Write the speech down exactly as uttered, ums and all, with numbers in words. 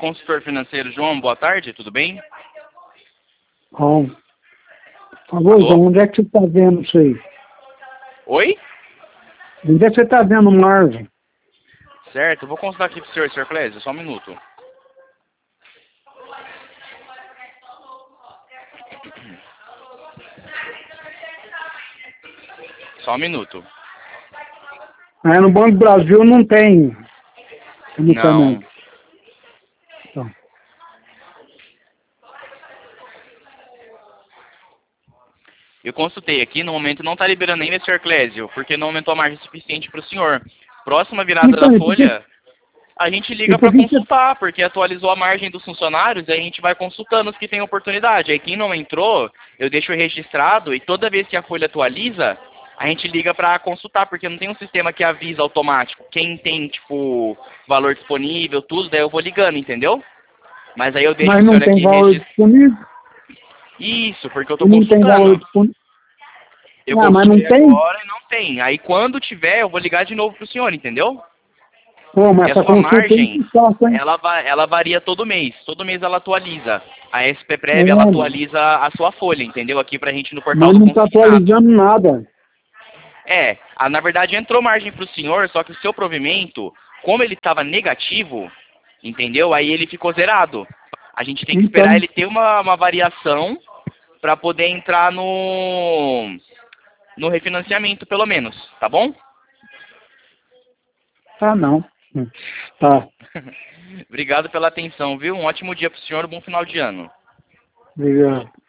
consultor financeiro João, boa tarde, tudo bem? Bom. Por favor, João, onde é que você está vendo isso aí? Oi? Onde é que você está vendo margem? Certo, eu vou consultar aqui pro senhor, senhor Clésio, só um minuto. Só um minuto. É, no Banco do Brasil não tem. Não. Então. Eu consultei aqui, no momento não está liberando ainda, senhor Clésio, porque não aumentou a margem suficiente para o senhor. Próxima virada Então, da e por que- folha, a gente liga e para por que você- consultar, porque atualizou a margem dos funcionários e a gente vai consultando os que têm oportunidade. Aí quem não entrou, eu deixo registrado e toda vez que a folha atualiza, a gente liga para consultar, porque não tem um sistema que avisa automático. Quem tem, tipo, valor disponível, tudo, daí eu vou ligando, entendeu? Mas aí eu deixo Mas o não senhor tem aqui valor registrado. disponível? Isso, porque eu tô E não tem valor consultando. disponível? Eu Ah, mas não consultei tem? agora e não tem. Aí quando tiver, eu vou ligar de novo pro senhor, entendeu? Pô, E mas a essa sua consulta aí margem, que sorte, hein? ela, va- ela varia todo mês. Todo mês ela atualiza. A S P Prev, ela É, atualiza a sua folha, entendeu? Aqui pra gente no portal mas do não está consignado. atualizando nada. É, a- na verdade entrou margem pro senhor, só que o seu provimento, como ele estava negativo, entendeu? Aí ele ficou zerado. A gente tem que Então, esperar ele ter uma, uma variação para poder entrar no, no refinanciamento, pelo menos, tá bom? tá não. Hum. Tá, Obrigado pela atenção, viu? Um ótimo dia pro senhor, um bom final de ano. obrigado.